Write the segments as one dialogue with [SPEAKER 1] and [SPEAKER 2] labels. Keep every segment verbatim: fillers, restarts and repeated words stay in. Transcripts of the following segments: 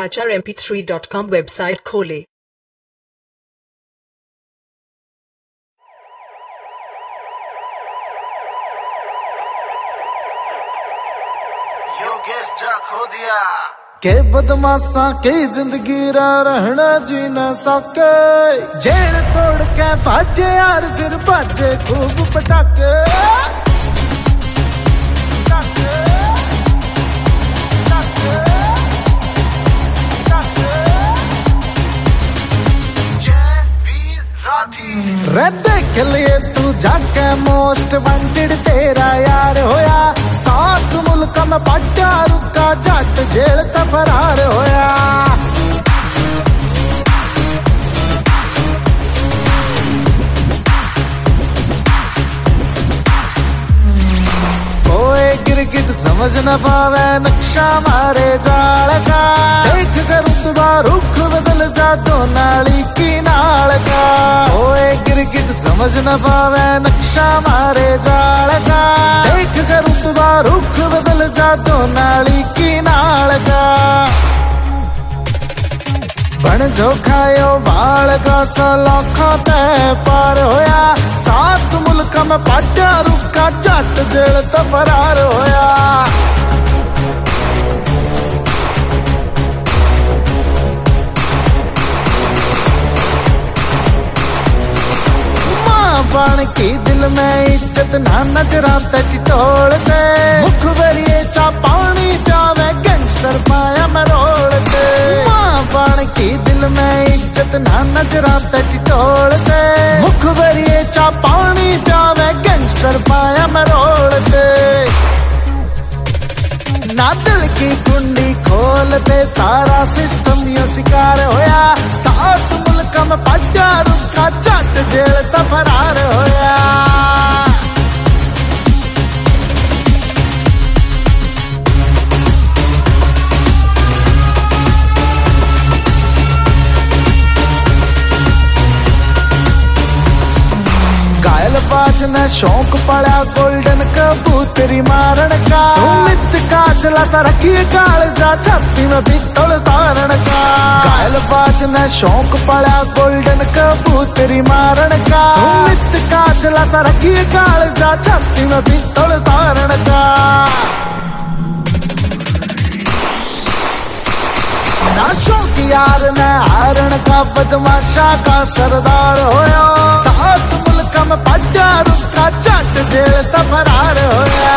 [SPEAKER 1] H R M P three dot com website खोले।
[SPEAKER 2] योगेश जा खो दिया
[SPEAKER 3] के बदमाशा के जिंदगी रा रहना जी न सके, जेल तोड़ के भाजे यार फिर भाजे खूब पटाके। रे देख लिए तू जाके मोस्ट वांटेड तेरा यार होया, सात मुल्क में पट्टा रुका जट जेल ते फरार होया। कोई गिरगिट समझ न पावे नक्शा मारे जाल का, देख कर रुतबा रुख बदल जा दो नाली की नाल का। कोई गिरगिट समझ न पावे नक्शा मारे जाल का, देख कर रुतबा रुख बदल जा दो नाली की नाल का। बन जो खायो बाल का सलाखा ते पार होया, सात मुल्क में पाटा रुका जट जेल ते फरार होया। मां बन की दिल में इज्जत ना नजरा ते टिटोलते, मुख भरिए चा पानी जावे गैंगस्टर पाया मैं रोलते। मां बन की दिल में इज्जत ना नजरा ते टिटोलते, मुख भरिए चा पानी जावे गैंगस्टर पाया मैं रोलते। ना दिल की कुंडी खोलते सारा सिस्टम यो शिकार होया, सात मुल्क में पट्टा रुका जट जेल ते फरार होया। बाज ने शौक पड़ा गोल्डन कबूतरी मारण का, सुमित काजला सा रखिए काल जा छाती में पिस्तौल तारण का। घायल बाज ने शौक पड़ा गोल्डन कबूतरी मारण का, सुमित काजला सा रखिए काल जा छाती में पिस्तौल तारण का। नाशों की यार ने हारण का बदमाशा का सरदार होया, सात मुल्क में पट्टा रुका जट जेल ते फरार होया।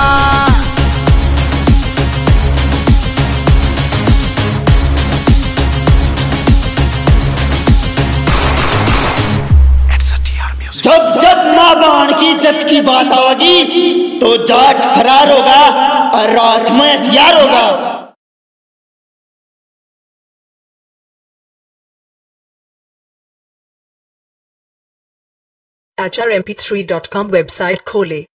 [SPEAKER 4] जब जब मां बाण की इज्जत की बात होगी तो जाट फरार होगा और रात में हथियार होगा।
[SPEAKER 1] H R M P three dot com website खोले।